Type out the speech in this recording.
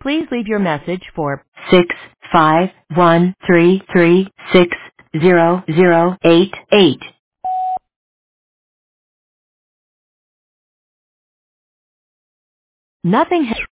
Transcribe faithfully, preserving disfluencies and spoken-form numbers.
Please leave your message for six five one three three six zero zero eight eight. Nothing has